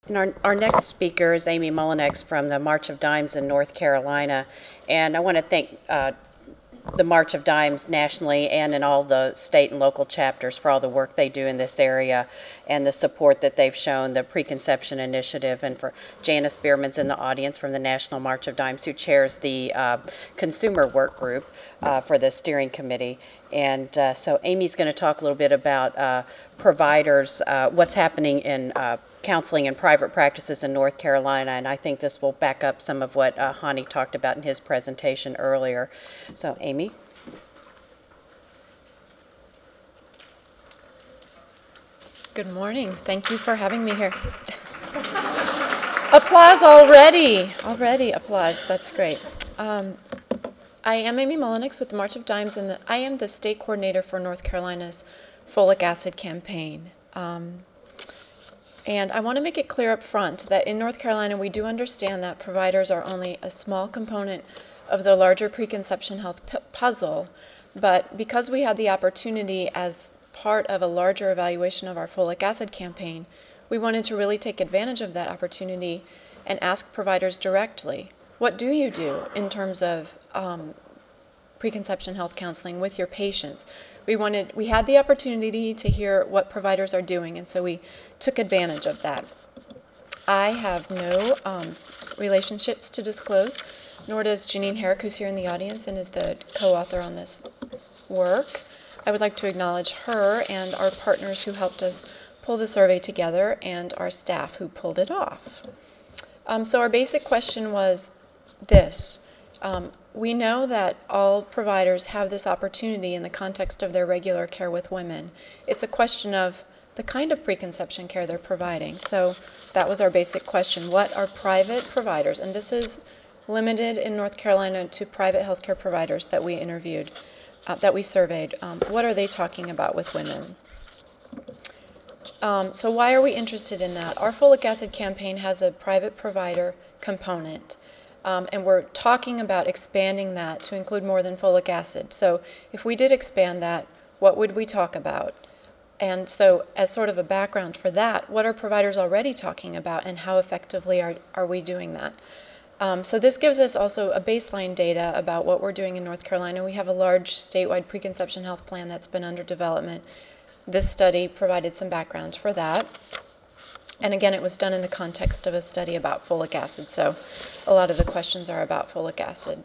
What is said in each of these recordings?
And our next speaker is Amy Mullinex from the March of Dimes in North Carolina. And I want to thank the March of Dimes nationally and in all the state and local chapters for all the work they do in this area and the support that they've shown, the Preconception Initiative, and for Janice Bierman's in the audience from the National March of Dimes, who chairs the consumer work group for the steering committee. And so Amy's going to talk a little bit about providers, what's happening in counseling in private practices in North Carolina, and I think this will back up some of what Hani talked about in his presentation earlier. So, Amy? Good morning. Thank you for having me here. Applause already. Already applause. That's great. I am Amy Mullinex with the March of Dimes, and I am the state coordinator for North Carolina's folic acid campaign. And I want to make it clear up front that in North Carolina, we do understand that providers are only a small component of the larger preconception health puzzle. But because we had the opportunity as part of a larger evaluation of our folic acid campaign, we wanted to really take advantage of that opportunity and ask providers directly, what do you do in terms of preconception health counseling with your patients? We had the opportunity to hear what providers are doing, and so we took advantage of that. I have no relationships to disclose, nor does Janine Herrick, who's here in the audience and is the co-author on this work. I would like to acknowledge her and our partners who helped us pull the survey together and our staff who pulled it off. So our basic question was this. We know that all providers have this opportunity in the context of their regular care with women. It's a question of the kind of preconception care they're providing. So that was our basic question. What are private providers? And this is limited in North Carolina to private healthcare providers that we interviewed, that we surveyed. What are they talking about with women? So why are we interested in that? Our folic acid campaign has a private provider component. And we're talking about expanding that to include more than folic acid. So if we did expand that, what would we talk about? And so as sort of a background for that, what are providers already talking about and how effectively are we doing that? So this gives us also a baseline data about what we're doing in North Carolina. We have a large statewide preconception health plan that's been under development. This study provided some background for that. And again, it was done in the context of a study about folic acid, so a lot of the questions are about folic acid.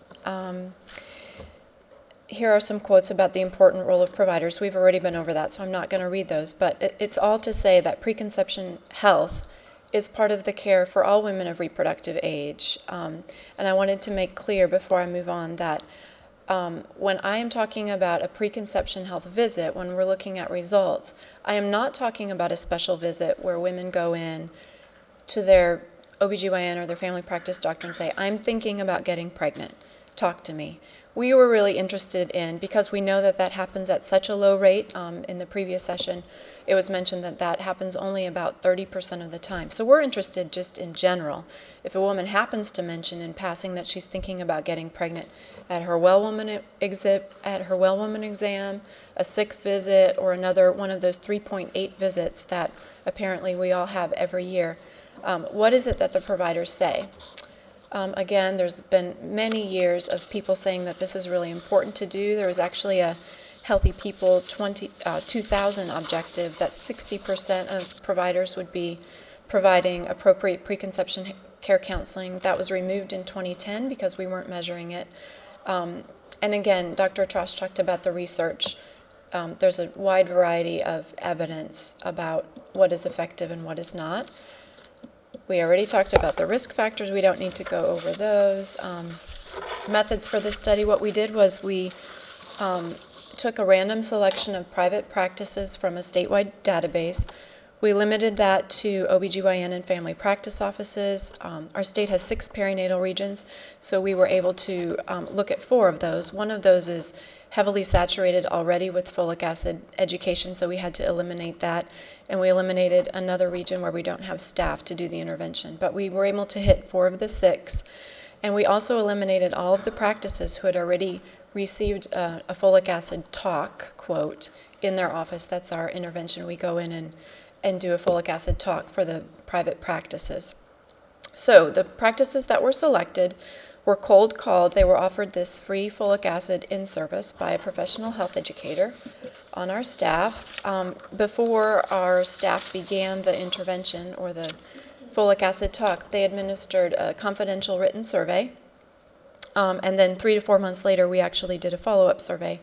Here are some quotes about the important role of providers. We've already been over that, so I'm not going to read those, but it's all to say that preconception health is part of the care for all women of reproductive age. And I wanted to make clear before I move on that when I am talking about a preconception health visit, when we're looking at results, I am not talking about a special visit where women go in to their OBGYN or their family practice doctor and say, I'm thinking about getting pregnant. Talk to me. We were really interested in, because we know that that happens at such a low rate. In the previous session, it was mentioned that that happens only about 30% of the time. So we're interested just in general. If a woman happens to mention in passing that she's thinking about getting pregnant at her well woman exam, a sick visit, or another one of those 3.8 visits that apparently we all have every year, what is it that the providers say? Again, there's been many years of people saying that this is really important to do. There was actually a Healthy People 2000 objective that 60% of providers would be providing appropriate preconception care counseling. That was removed in 2010 because we weren't measuring it. And again, Dr. Trosh talked about the research. There's a wide variety of evidence about what is effective and what is not. We already talked about the risk factors. We don't need to go over those. Methods for this study, what we did was we took a random selection of private practices from a statewide database. We limited that to OBGYN and family practice offices. Our state has 6 perinatal regions, so we were able to look at 4 of those. One of those is heavily saturated already with folic acid education, so we had to eliminate that. And we eliminated another region where we don't have staff to do the intervention. But we were able to hit 4 of the 6. And we also eliminated all of the practices who had already received a folic acid talk, quote, in their office. That's our intervention. We go in and do a folic acid talk for the private practices. So the practices that were selected were cold called. They were offered this free folic acid in service by a professional health educator on our staff. Before our staff began the intervention or the folic acid talk, they administered a confidential written survey. And then 3 to 4 months later, we actually did a follow-up survey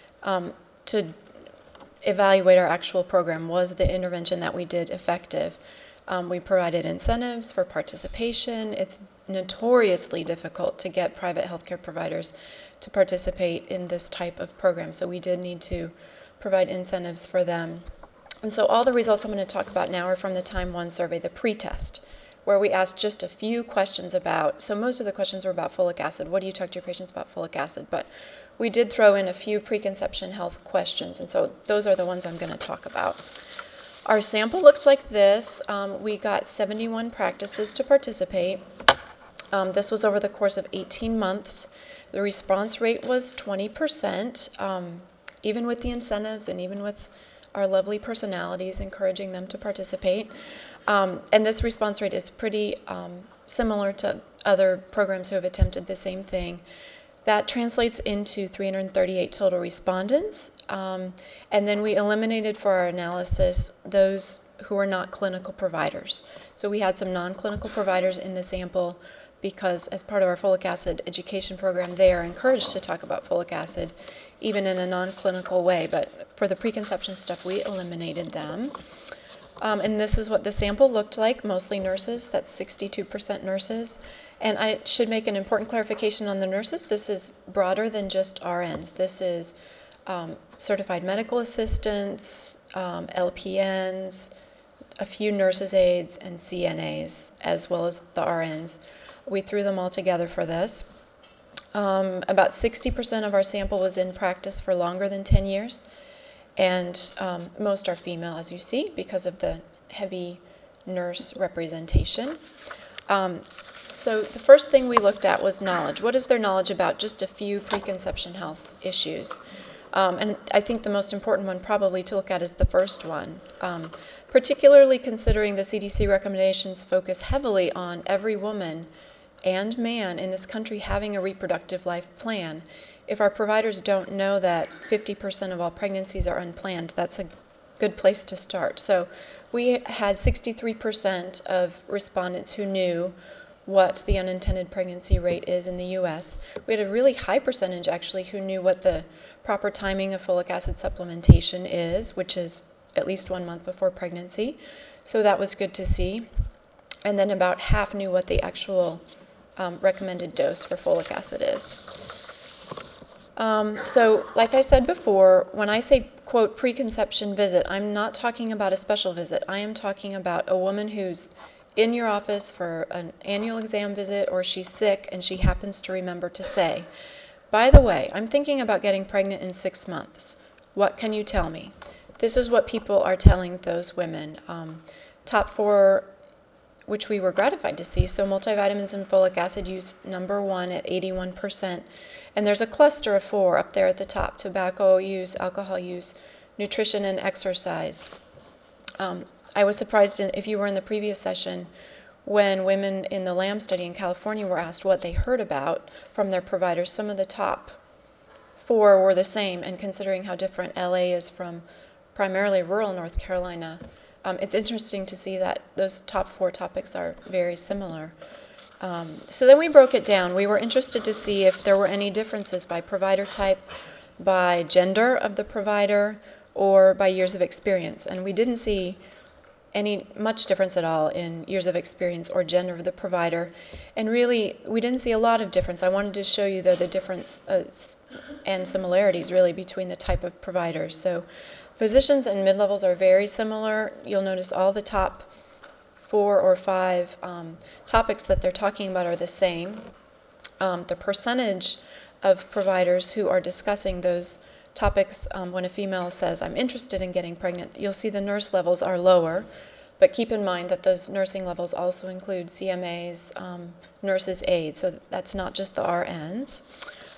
to evaluate our actual program. Was the intervention that we did effective? We provided incentives for participation. It's notoriously difficult to get private healthcare providers to participate in this type of program, so we did need to provide incentives for them. And so all the results I'm going to talk about now are from the Time 1 survey, the pre-test, where we asked just a few questions about, so most of the questions were about folic acid. What do you talk to your patients about folic acid? But we did throw in a few preconception health questions, and so those are the ones I'm going to talk about. Our sample looked like this. We got 71 practices to participate. This was over the course of 18 months. The response rate was 20%, even with the incentives and even with our lovely personalities encouraging them to participate. And this response rate is pretty similar to other programs who have attempted the same thing. That translates into 338 total respondents. And then we eliminated for our analysis those who are not clinical providers. So we had some non-clinical providers in the sample because as part of our folic acid education program, they are encouraged to talk about folic acid even in a non-clinical way. But for the preconception stuff, we eliminated them. And this is what the sample looked like, mostly nurses. That's 62% nurses. And I should make an important clarification on the nurses. This is broader than just RNs. This is certified medical assistants, LPNs, a few nurses' aides, and CNAs, as well as the RNs. We threw them all together for this. About 60% of our sample was in practice for longer than 10 years. And most are female, as you see, because of the heavy nurse representation. So the first thing we looked at was knowledge. What is their knowledge about just a few preconception health issues? And I think the most important one probably to look at is the first one, particularly considering the CDC recommendations focus heavily on every woman and man in this country having a reproductive life plan. If our providers don't know that 50% of all pregnancies are unplanned, that's a good place to start. So we had 63% of respondents who knew what the unintended pregnancy rate is in the U.S. We had a really high percentage actually who knew what the proper timing of folic acid supplementation is, which is at least 1 month before pregnancy. So that was good to see. And then about half knew what the actual recommended dose for folic acid is. So like I said before, when I say, quote, preconception visit, I'm not talking about a special visit. I am talking about a woman who's in your office for an annual exam visit, or she's sick and she happens to remember to say, by the way, I'm thinking about getting pregnant in 6 months. What can you tell me? This is what people are telling those women. Top 4, which we were gratified to see, so multivitamins and folic acid use number 1 at 81%. And there's a cluster of 4 up there at the top: tobacco use, alcohol use, nutrition, and exercise. I was surprised if you were in the previous session when women in the LAM study in California were asked what they heard about from their providers. Some of the top 4 were the same, and considering how different LA is from primarily rural North Carolina, it's interesting to see that those top 4 topics are very similar. So then we broke it down. We were interested to see if there were any differences by provider type, by gender of the provider, or by years of experience. And we didn't see much difference at all in years of experience or gender of the provider. And really, we didn't see a lot of difference. I wanted to show you, though, the difference and similarities, really, between the type of providers. So physicians and mid-levels are very similar. You'll notice all the top 4 or 5 topics that they're talking about are the same. The percentage of providers who are discussing those topics when a female says, I'm interested in getting pregnant, you'll see the nurse levels are lower. But keep in mind that those nursing levels also include CMAs, nurses' aides, so that's not just the RNs.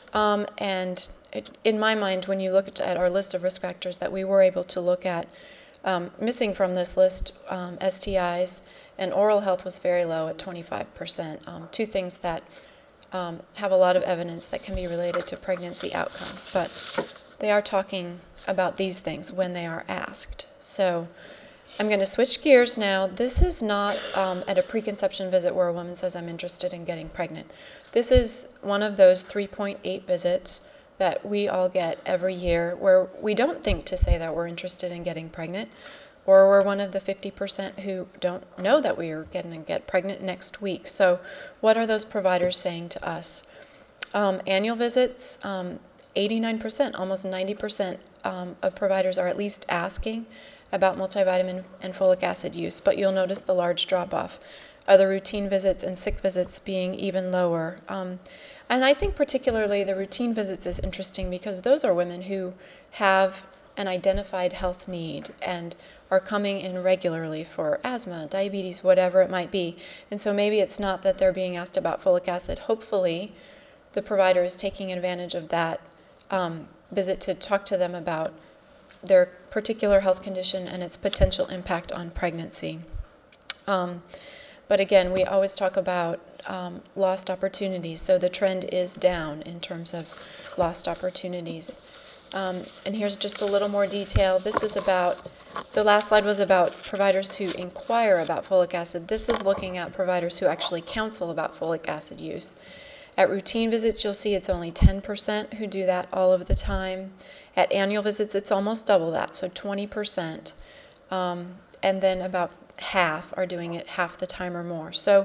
In my mind, when you look at our list of risk factors that we were able to look at, Missing from this list, STIs and oral health was very low at 25%, two things that have a lot of evidence that can be related to pregnancy outcomes, but they are talking about these things when they are asked. So I'm going to switch gears now. This is not at a preconception visit where a woman says, I'm interested in getting pregnant. This is one of those 3.8 visits that we all get every year where we don't think to say that we're interested in getting pregnant, or we're one of the 50% who don't know that we are going to get pregnant next week. So what are those providers saying to us? Annual visits, 89%, almost 90% of providers are at least asking about multivitamin and folic acid use, but you'll notice the large drop-off. Other routine visits and sick visits being even lower. And I think particularly the routine visits is interesting because those are women who have an identified health need and are coming in regularly for asthma, diabetes, whatever it might be. And so maybe it's not that they're being asked about folic acid. Hopefully the provider is taking advantage of that visit to talk to them about their particular health condition and its potential impact on pregnancy. But again, we always talk about lost opportunities. So the trend is down in terms of lost opportunities. And here's just a little more detail. This is about, the last slide was about providers who inquire about folic acid. This is looking at providers who actually counsel about folic acid use. At routine visits, you'll see it's only 10% who do that all of the time. At annual visits, it's almost double that, so 20%. And then about half are doing it half the time or more. So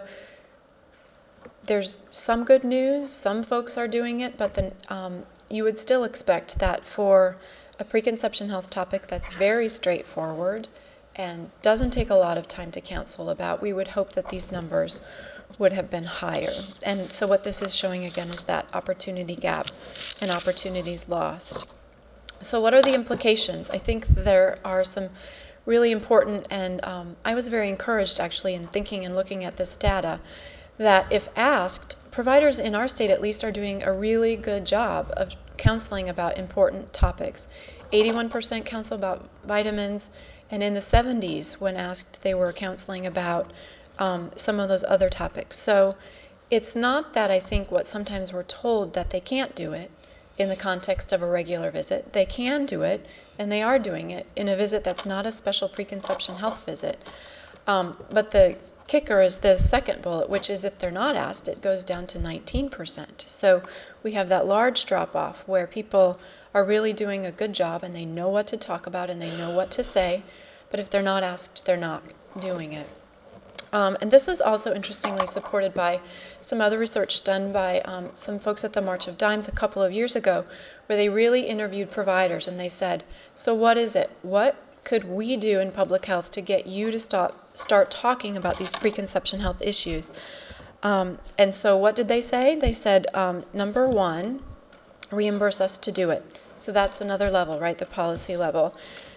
there's some good news. Some folks are doing it, but then you would still expect that for a preconception health topic that's very straightforward and doesn't take a lot of time to counsel about, we would hope that these numbers would have been higher. And so what this is showing again is that opportunity gap and opportunities lost. So what are the implications? I think there are some really important, and I was very encouraged actually in thinking and looking at this data, that if asked, providers in our state at least are doing a really good job of counseling about important topics. 81% counsel about vitamins, and in the 70s when asked they were counseling about some of those other topics. So it's not that I think what sometimes we're told that they can't do it in the context of a regular visit. They can do it, and they are doing it in a visit that's not a special preconception health visit. But the kicker is the second bullet, which is if they're not asked, it goes down to 19%. So we have that large drop-off where people are really doing a good job and they know what to talk about and they know what to say, but if they're not asked, they're not doing it. And this is also interestingly supported by some other research done by some folks at the March of Dimes a couple of years ago, where they really interviewed providers and they said, so what is it? What could we do in public health to get you to start talking about these preconception health issues? And so what did they say? They said, number one, reimburse us to do it. So that's another level, right? The policy level.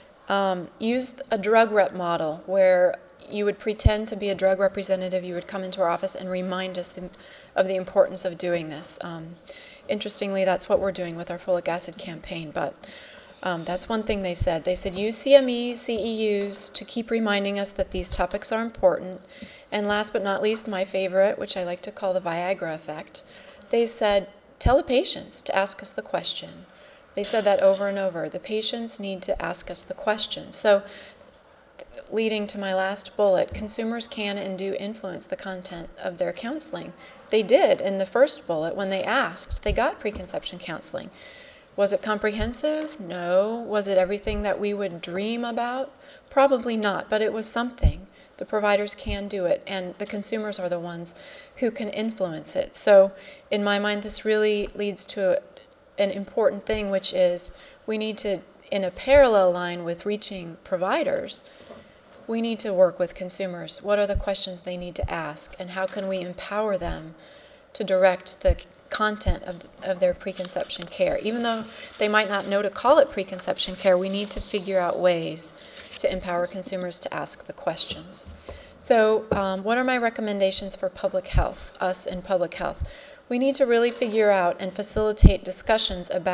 Use a drug rep model where you would pretend to be a drug representative. You would come into our office and remind us of the importance of doing this. Interestingly, that's what we're doing with our folic acid campaign, but that's one thing they said. They said use CME, CEUs to keep reminding us that these topics are important. And last but not least, my favorite, which I like to call the Viagra effect, they said tell the patients to ask us the question. They said that over and over. The patients need to ask us the question. So leading to my last bullet, consumers can and do influence the content of their counseling. They did in the first bullet. When they asked, they got preconception counseling. Was it comprehensive? No. Was it everything that we would dream about? Probably not, but it was something. The providers can do it, and the consumers are the ones who can influence it. So in my mind, this really leads to an important thing, which is we need to, in a parallel line with reaching providers, we need to work with consumers. What are the questions they need to ask, and how can we empower them to direct the content of their preconception care? Even though they might not know to call it preconception care, we need to figure out ways to empower consumers to ask the questions. So what are my recommendations for public health, us in public health? We need to really figure out and facilitate discussions about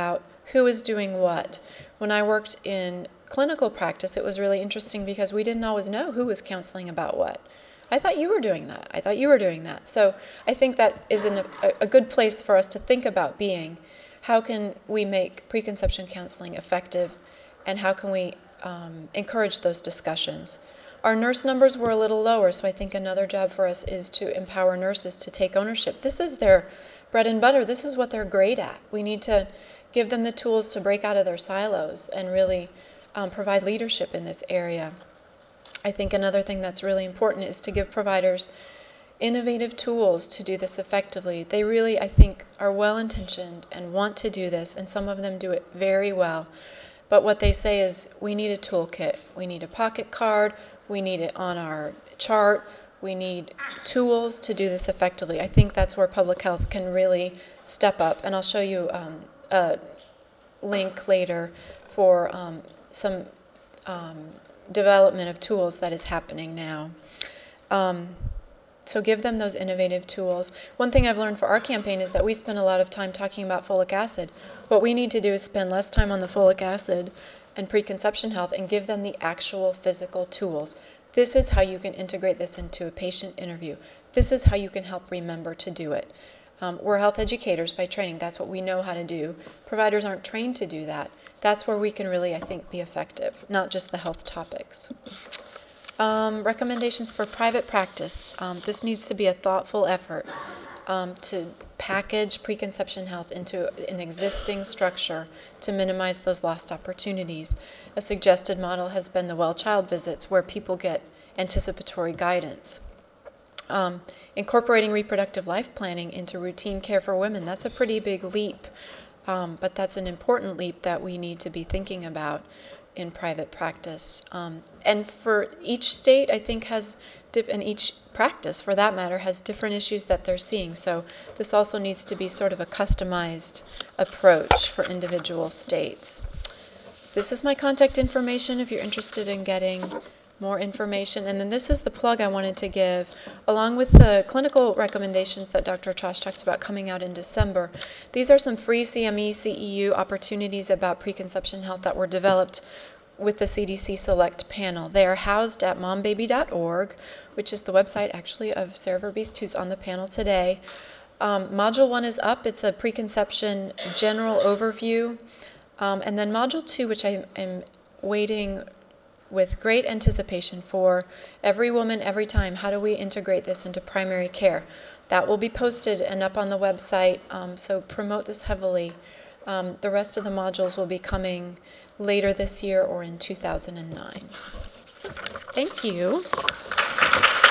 who is doing what. When I worked in clinical practice, it was really interesting because we didn't always know who was counseling about what. I thought you were doing that. I thought you were doing that. So I think that is a good place for us to think about being. How can we make preconception counseling effective, and how can we encourage those discussions? Our nurse numbers were a little lower, so I think another job for us is to empower nurses to take ownership. This is their bread and butter. This is what they're great at. We need to give them the tools to break out of their silos and really provide leadership in this area. I think another thing that's really important is to give providers innovative tools to do this effectively. They really, I think, are well-intentioned and want to do this, and some of them do it very well. But what they say is, we need a toolkit. We need a pocket card. We need it on our chart. We need tools to do this effectively. I think that's where public health can really step up. And I'll show you a link later for some development of tools that is happening now. So give them those innovative tools. One thing I've learned for our campaign is that we spend a lot of time talking about folic acid. What we need to do is spend less time on the folic acid and preconception health and give them the actual physical tools. This is how you can integrate this into a patient interview. This is how you can help remember to do it. We're health educators by training. That's what we know how to do. Providers aren't trained to do that. That's where we can really, I think, be effective, not just the health topics. Recommendations for private practice. This needs to be a thoughtful effort to package preconception health into an existing structure to minimize those lost opportunities. A suggested model has been the well-child visits, where people get anticipatory guidance. Incorporating reproductive life planning into routine care for women, that's a pretty big leap, but that's an important leap that we need to be thinking about in private practice. And for each state, I think, and each practice, for that matter, has different issues that they're seeing. So this also needs to be sort of a customized approach for individual states. This is my contact information if you're interested in getting more information. And then this is the plug I wanted to give, along with the clinical recommendations that Dr. Trosh talked about coming out in December. These are some free CME, CEU opportunities about preconception health that were developed with the CDC Select panel. They are housed at mombaby.org, which is the website actually of Sarah Verbiest, who's on the panel today. Module 1 is up. It's a preconception general overview. And then Module 2, which I am waiting with great anticipation for, Every Woman, Every Time. How do we integrate this into primary care? That will be posted and up on the website, so promote this heavily. The rest of the modules will be coming later this year or in 2009. Thank you.